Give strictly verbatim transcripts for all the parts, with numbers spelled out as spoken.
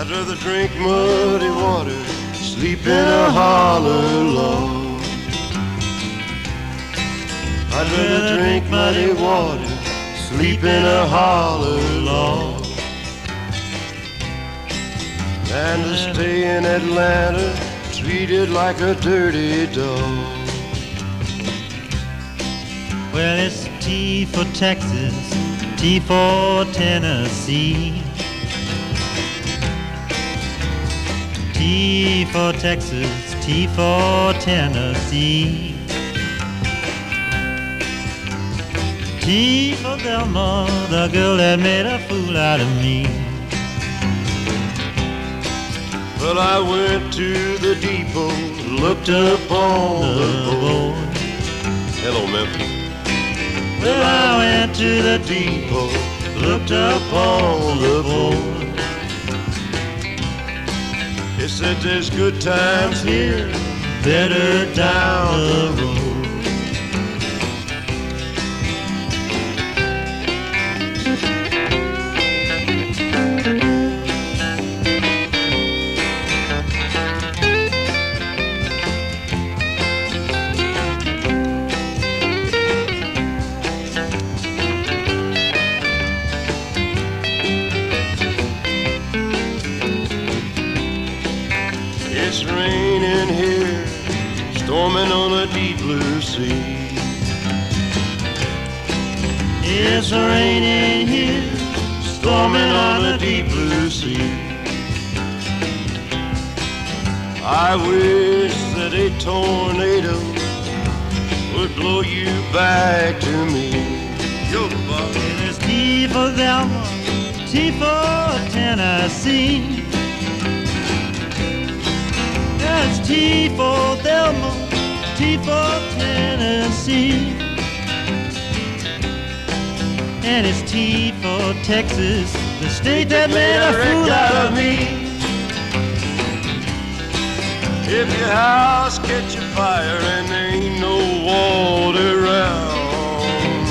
I'd rather drink muddy water, sleep in a holler log. I'd rather drink muddy water, sleep in a holler log, than to stay in Atlanta, treated like a dirty dog. Well, it's T for Texas, T for Tennessee. T for Texas, T for Tennessee. T for Thelma, the girl that made a fool out of me. Well, I went to the depot, looked up on the board. Hello, Memphis. Well, I went to the depot, looked up on the board. It said there's good times here, better down the road. It's raining here, storming on a deep blue sea. It's raining here, storming on a deep blue sea. I wish that a tornado would blow you back to me. Yo, Bob. There's T for Thelma, T for Tennessee. It's T for Thelma, T for Tennessee. And it's T for Texas, the state that made a fool out of me. If your house catch a fire and there ain't no water around,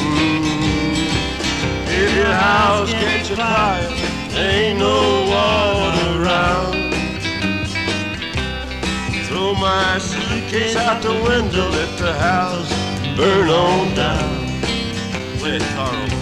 if your house catch a fire, there ain't no water around, throw my suitcase out the window, let the house burn on down. Play it, Carl.